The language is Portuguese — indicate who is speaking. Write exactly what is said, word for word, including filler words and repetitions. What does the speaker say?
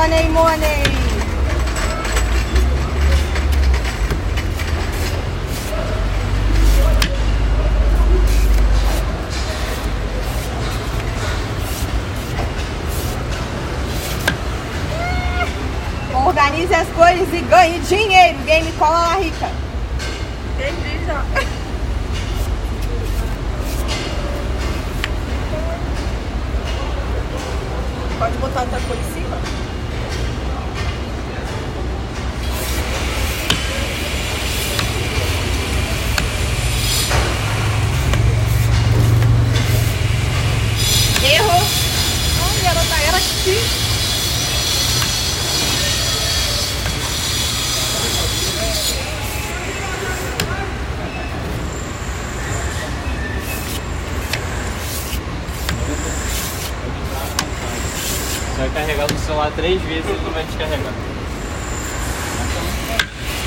Speaker 1: money, money. Organize as coisas e ganhe dinheiro. Game Cola La Rica.
Speaker 2: Entendi já. Pode botar outra cor em cima?
Speaker 1: Errou. Ai, garota, era aqui.
Speaker 3: Você vai carregar no celular três vezes e ele não vai descarregar.